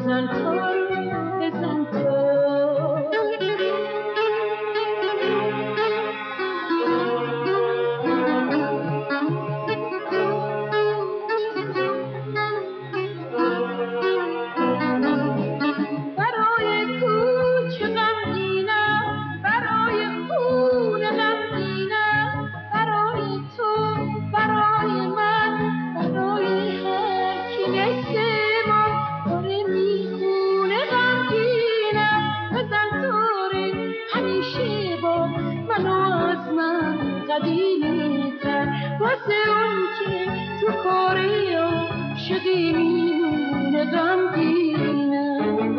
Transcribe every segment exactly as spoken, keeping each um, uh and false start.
بزن تو بزن تو واسه اون که تو کاری و شدی میمونه غمگینم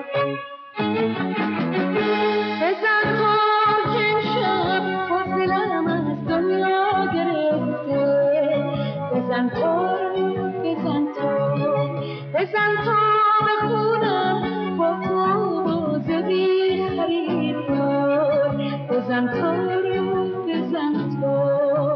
بزن تو که امشب حوصله‌ام از دنیا گرفته بزن تو بزن تو بزن تو بخونم با تو باز بی خریدار بزن تو بزن تو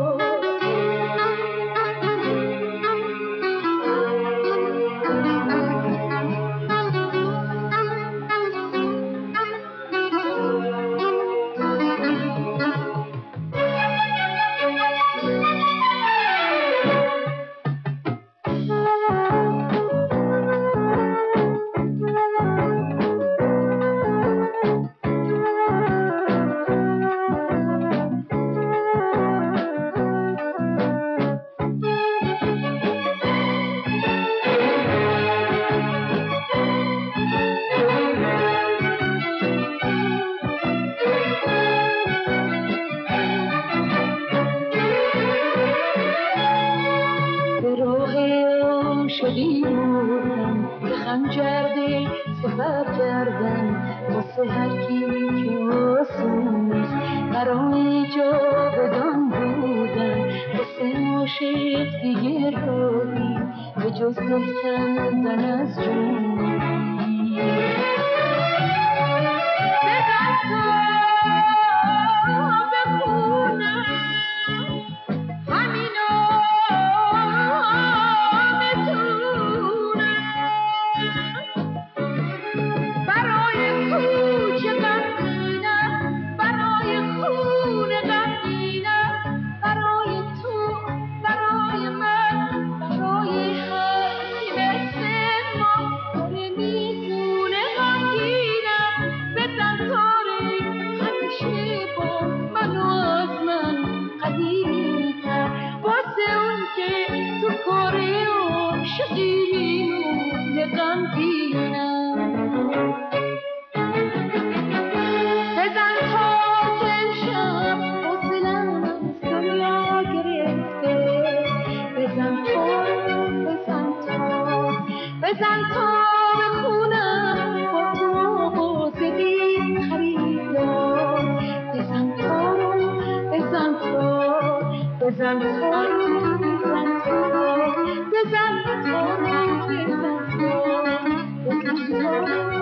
شدی بودم که خنجر سفر کردم واسه هر کی که آسون نیست برای جاودان بودم واسه عاشق دیگه راهی به جز دل کندن از جون بزن تو بخونم همینو بزن تو بخونم با تو باز بی خریدار بزن تو بزن تو بزن تو بزن تو بزن تو بزن تو بزن تو